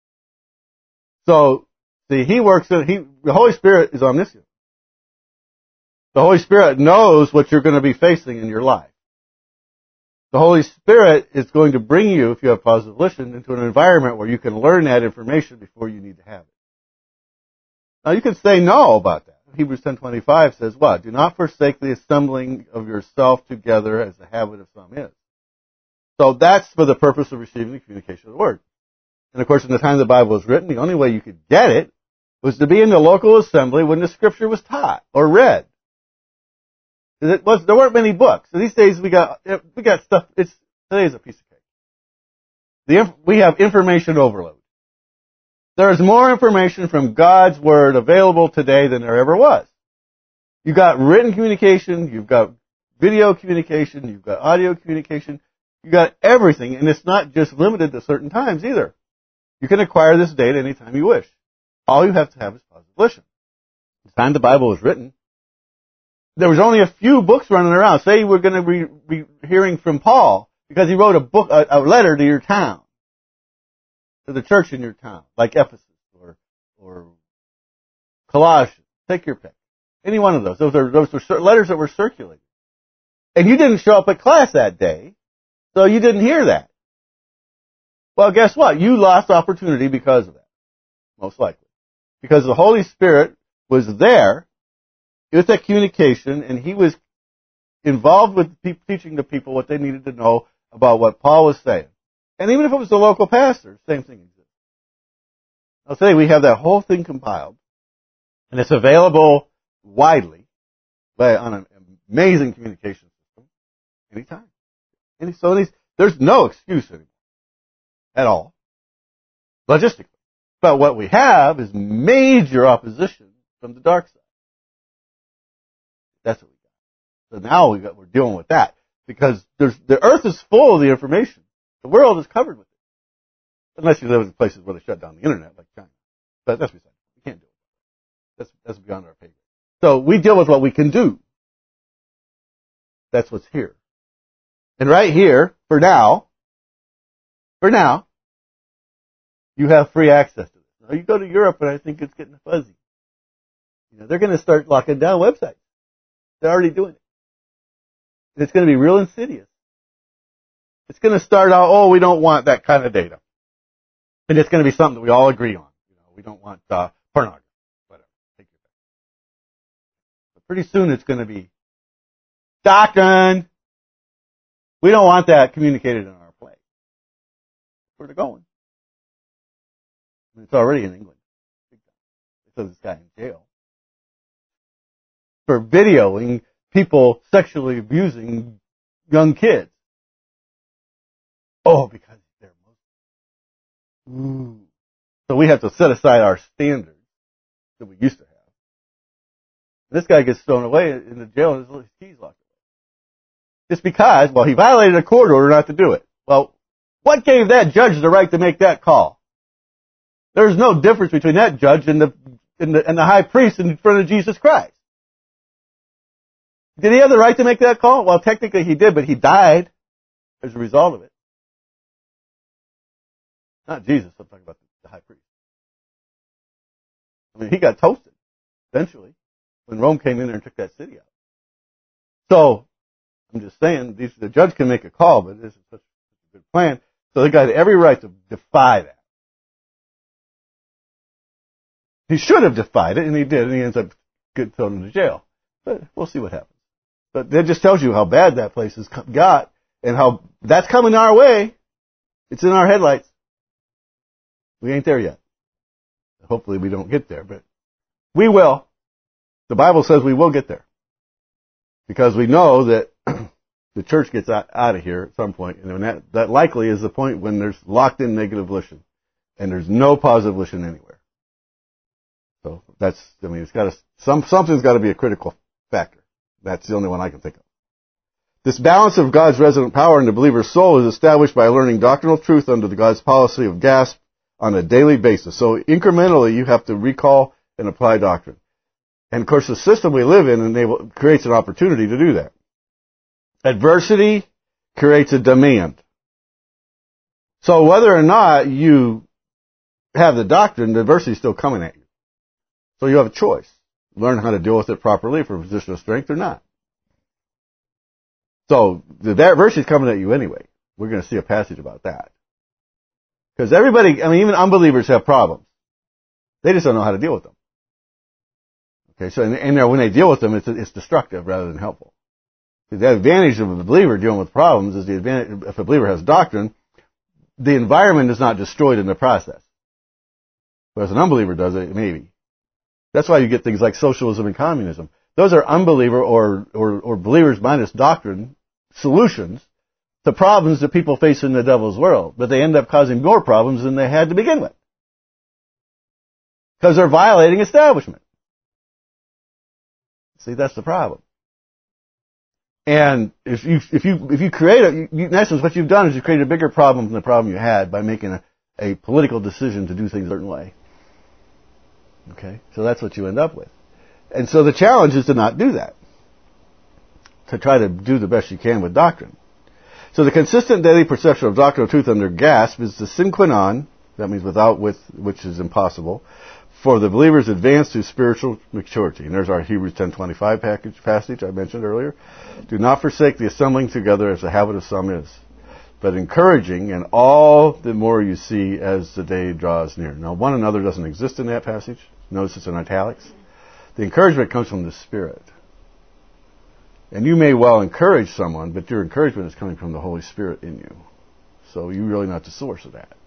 So, see, the Holy Spirit is omniscient. The Holy Spirit knows what you're going to be facing in your life. The Holy Spirit is going to bring you, if you have positive volition, into an environment where you can learn that information before you need to have it. Now, you can say no about that. Hebrews 10:25 says what? Do not forsake the assembling of yourself together as the habit of some is. So that's for the purpose of receiving the communication of the Word. And of course, in the time the Bible was written, the only way you could get it was to be in the local assembly when the Scripture was taught or read. There weren't many books. So these days we got stuff. Today's a piece of cake. We have information overload. There's more information from God's Word available today than there ever was. You've got written communication, you've got video communication, you've got audio communication, you've got everything, and it's not just limited to certain times either. You can acquire this data anytime you wish. All you have to have is positive volition. The time the Bible was written, there was only a few books running around. Say we're going to be hearing from Paul because he wrote a letter to your town, to the church in your town, like Ephesus or Colossians. Take your pick. Any one of those. Those were letters that were circulated. And you didn't show up at class that day, so you didn't hear that. Well, guess what? You lost opportunity because of that. Most likely. Because the Holy Spirit was there with that communication, and he was involved with teaching the people what they needed to know about what Paul was saying. And even if it was the local pastor, same thing exists. Now say we have that whole thing compiled, And it's available widely on an amazing communication system anytime. There's no excuse anymore at all, logistically. But what we have is major opposition from the dark side. That's what we got. So now we're dealing with that because the earth is full of the information. The world is covered with it. Unless you live in places where they shut down the internet, like China. But that's beside it. We can't do it. That's beyond our pay grade. So we deal with what we can do. That's what's here. And right here, for now, you have free access to this. Now you go to Europe and I think it's getting fuzzy. They're going to start locking down websites. They're already doing it. And it's going to be real insidious. It's going to start out, we don't want that kind of data. And it's going to be something that we all agree on. We don't want pornography, whatever. Take your pick. But pretty soon it's going to be doctrine. We don't want that communicated in our play. Where they're going. It's already in England. So this guy in jail for videoing people sexually abusing young kids. Because they're Muslim. So we have to set aside our standards that we used to have. This guy gets thrown away in the jail and his keys locked away. Just because, he violated a court order not to do it. Well, what gave that judge the right to make that call? There's no difference between that judge and the high priest in front of Jesus Christ. Did he have the right to make that call? Well, technically he did, but he died as a result of it. Not Jesus, I'm talking about the high priest. He got toasted, eventually, when Rome came in there and took that city out. So, I'm just saying, the judge can make a call, but this is such a good plan. So the guy had every right to defy that. He should have defied it, and he did, and he ends up getting thrown into jail. But we'll see what happens. But that just tells you how bad that place has got, and how that's coming our way. It's in our headlights. We ain't there yet. Hopefully we don't get there, but we will. The Bible says we will get there. Because we know that the church gets out of here at some point, and that likely is the point when there's locked in negative volition, and there's no positive volition anywhere. So it's got to, something's got to be a critical factor. That's the only one I can think of. This balance of God's resident power in the believer's soul is established by learning doctrinal truth under the God's policy of GASP on a daily basis. So incrementally, you have to recall and apply doctrine. And of course, the system we live in creates an opportunity to do that. Adversity creates a demand. So whether or not you have the doctrine, the adversity is still coming at you. So you have a choice. Learn how to deal with it properly from a position of strength or not. So the adversity is coming at you anyway. We're going to see a passage about that. Because everybody, even unbelievers have problems. They just don't know how to deal with them. Okay, so and when they deal with them, it's destructive rather than helpful. The advantage of a believer dealing with problems is the advantage, if a believer has doctrine, the environment is not destroyed in the process. Whereas an unbeliever does it, maybe. That's why you get things like socialism and communism. Those are unbeliever or believers minus doctrine solutions to problems that people face in the devil's world, but they end up causing more problems than they had to begin with. Because they're violating establishment. See, that's the problem. And if you create in essence, what you've done is you've created a bigger problem than the problem you had by making a political decision to do things a certain way. Okay? So that's what you end up with. And so the challenge is to not do that. To try to do the best you can with doctrine. So the consistent daily perception of doctrinal truth under GASP is the sine qua non, that means without which is impossible, for the believer's advance to spiritual maturity. And there's our Hebrews 10:25 passage I mentioned earlier. Do not forsake the assembling together as the habit of some is, but encouraging, and all the more you see as the day draws near. Now, one another doesn't exist in that passage. Notice it's in italics. The encouragement comes from the Spirit. And you may well encourage someone, but your encouragement is coming from the Holy Spirit in you. So you're really not the source of that.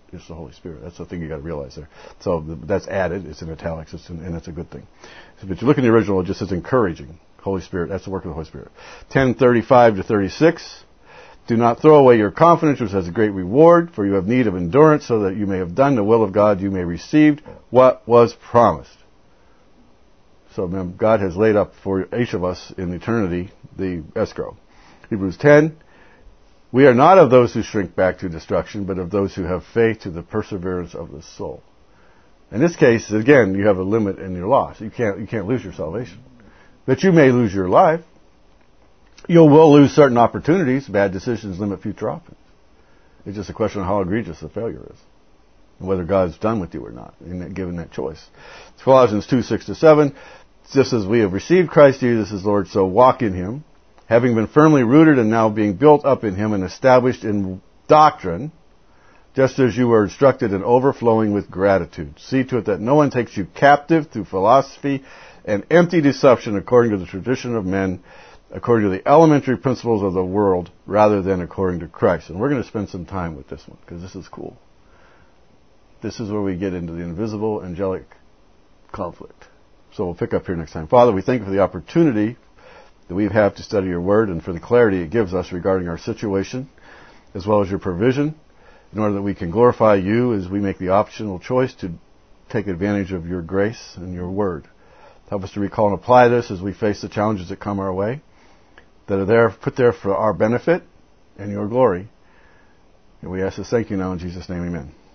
is the Holy Spirit. That's the thing you got to realize there. So that's added. It's in italics, and it's a good thing. So, but you look in the original, it just says encouraging. Holy Spirit, that's the work of the Holy Spirit. 10:35 to 36. Do not throw away your confidence, which has a great reward, for you have need of endurance, so that you may have done the will of God, you may receive what was promised. So God has laid up for each of us in eternity the escrow. Hebrews 10. We are not of those who shrink back to destruction, but of those who have faith to the perseverance of the soul. In this case, again, you have a limit in your loss. You can't lose your salvation. But you may lose your life. You will lose certain opportunities. Bad decisions limit future options. It's just a question of how egregious the failure is, and whether God's done with you or not, given that choice. Colossians 2:6-7. Just as we have received Christ Jesus as Lord, so walk in Him, having been firmly rooted and now being built up in Him and established in doctrine, just as you were instructed and overflowing with gratitude. See to it that no one takes you captive through philosophy and empty deception according to the tradition of men, according to the elementary principles of the world, rather than according to Christ. And we're going to spend some time with this one, because this is cool. This is where we get into the invisible angelic conflict. So we'll pick up here next time. Father, we thank you for the opportunity that we have to study your word and for the clarity it gives us regarding our situation, as well as your provision, in order that we can glorify you as we make the optional choice to take advantage of your grace and your word. Help us to recall and apply this as we face the challenges that come our way, that are there, put there for our benefit and your glory. And we ask this, thank you now in Jesus' name, amen.